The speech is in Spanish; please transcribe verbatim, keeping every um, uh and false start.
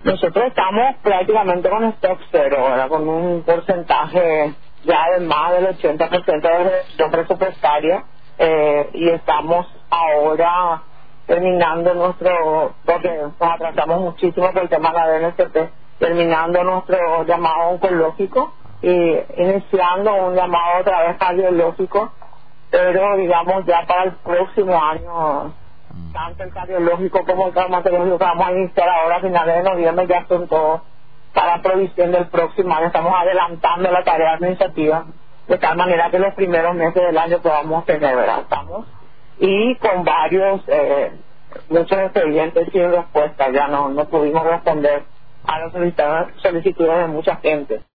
Nosotros estamos prácticamente con stock cero, ¿verdad? Con un porcentaje ya de más del ochenta por ciento de reducción presupuestaria, eh, y estamos ahora terminando nuestro, porque nos atrasamos muchísimo por el tema de la D N C P, terminando nuestro llamado oncológico y iniciando un llamado otra vez cardiológico, pero digamos ya para el próximo año, tanto el cardiológico como el traumatológico que vamos a iniciar ahora a finales de noviembre ya son todos para provisión del próximo año. Estamos adelantando la tarea administrativa de tal manera que los primeros meses del año podamos tener, ¿verdad? Estamos y con varios, eh, muchos expedientes sin respuesta, ya no, no pudimos responder a las solicitudes solicitudes de mucha gente.